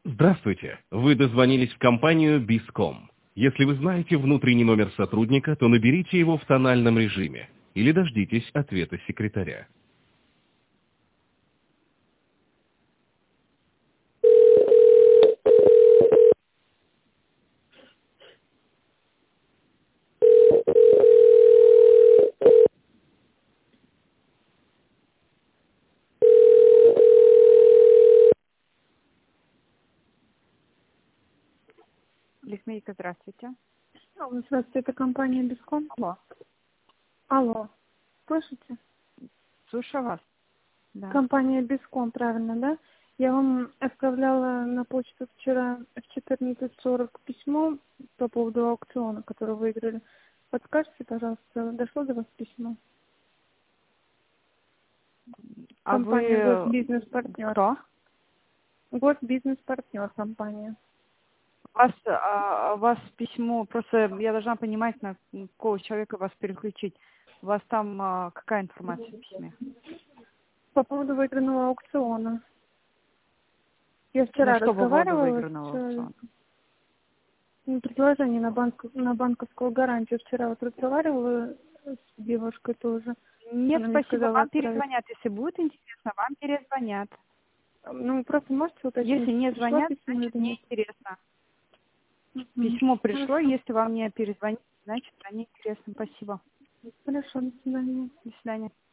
Здравствуйте. Вы дозвонились в компанию Bizcom. Если вы знаете внутренний номер сотрудника, то наберите его в тональном режиме или дождитесь ответа секретаря. Лихмейка, здравствуйте. Алло, здравствуйте, это компания Бискон. Алло, Алло, слышите? слушаю вас. Да. Компания Бискон, правильно, да? Я вам отправляла на почту вчера в 14:40 письмо по поводу аукциона, который выиграли. Подскажите, пожалуйста, дошло до вас письмо? А Компания вы Госбизнес-партнер. кто? Госбизнес-партнер компания. У вас письмо, просто я должна понимать, на какого человека вас переключить. У вас там какая информация в письме? По поводу выигранного аукциона. Я На вчера что по поводу разговаривала выигранного с аукциона? предложение на банковскую гарантию. Вчера вот разговаривала с девушкой тоже. Нет, Она мне спасибо, сказала вам отправить. перезвонят. Если будет интересно, вам перезвонят. Ну, просто можете уточнить, Если не пришло звонят, письмо значит или не нет? интересно. Мгм. Письмо пришло, Хорошо. если вам не перезвонить, значит не интересно. Спасибо. Хорошо, до свидания. До свидания.